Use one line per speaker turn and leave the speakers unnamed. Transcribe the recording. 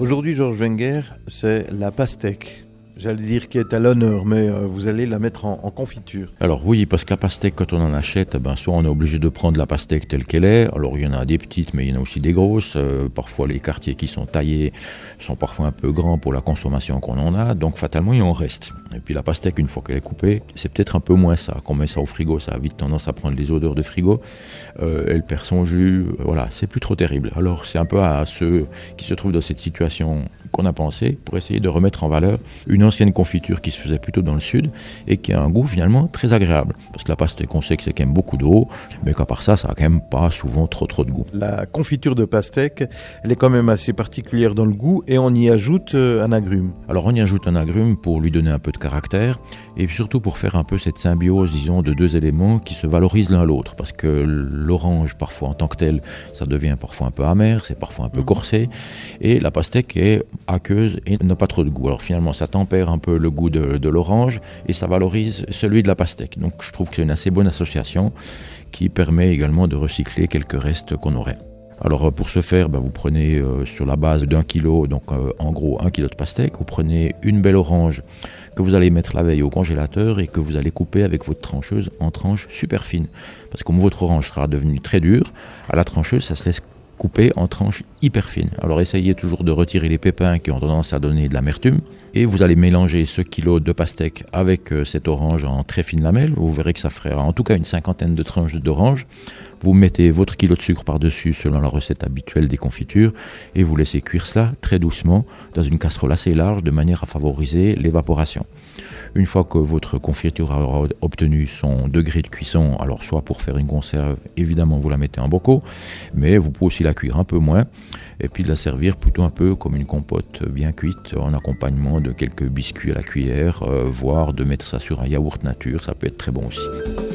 Aujourd'hui, Georges Wenger, c'est la pastèque. J'allais dire qui est à l'honneur, mais vous allez la mettre en confiture.
Alors oui, parce que la pastèque, quand on en achète, soit on est obligé de prendre la pastèque telle qu'elle est. Alors il y en a des petites, mais il y en a aussi des grosses. Parfois les quartiers qui sont taillés sont parfois un peu grands pour la consommation qu'on en a. Donc fatalement, il en reste. Et puis la pastèque, une fois qu'elle est coupée, c'est peut-être un peu moins ça. Quand on met ça au frigo, ça a vite tendance à prendre les odeurs de frigo. Elle perd son jus. Voilà, c'est plus trop terrible. Alors c'est un peu à ceux qui se trouvent dans cette situation qu'on a pensé pour essayer de remettre en valeur une ancienne confiture qui se faisait plutôt dans le sud et qui a un goût finalement très agréable. Parce que la pastèque, on sait que c'est quand même beaucoup d'eau, mais qu'à part ça, ça a quand même pas souvent trop de goût.
La confiture de pastèque, elle est quand même assez particulière dans le goût et on y ajoute un agrume.
Alors on y ajoute un agrume pour lui donner un peu de caractère et surtout pour faire un peu cette symbiose, disons, de deux éléments qui se valorisent l'un l'autre. Parce que l'orange, parfois en tant que tel, ça devient parfois un peu amer, c'est parfois un peu corsé, et la pastèque est aqueuse et n'a pas trop de goût. Alors finalement, ça tempère un peu le goût de l'orange et ça valorise celui de la pastèque. Donc je trouve que c'est une assez bonne association qui permet également de recycler quelques restes qu'on aurait. Alors pour ce faire, vous prenez sur la base d'1 kilo, donc en gros 1 kilo de pastèque, vous prenez une belle orange que vous allez mettre la veille au congélateur et que vous allez couper avec votre trancheuse en tranches super fines. Parce que comme votre orange sera devenue très dure, à la trancheuse, ça se laisse couper en tranches hyper fines. Alors essayez toujours de retirer les pépins qui ont tendance à donner de l'amertume et vous allez mélanger ce kilo de pastèque avec cette orange en très fines lamelles. Vous verrez que ça fera en tout cas une cinquantaine de tranches d'orange. Vous mettez votre kilo de sucre par-dessus selon la recette habituelle des confitures et vous laissez cuire cela très doucement dans une casserole assez large de manière à favoriser l'évaporation. Une fois que votre confiture aura obtenu son degré de cuisson, alors soit pour faire une conserve, évidemment vous la mettez en bocaux, mais vous pouvez aussi la cuire un peu moins et puis de la servir plutôt un peu comme une compote bien cuite en accompagnement de quelques biscuits à la cuillère, voire de mettre ça sur un yaourt nature, ça peut être très bon aussi.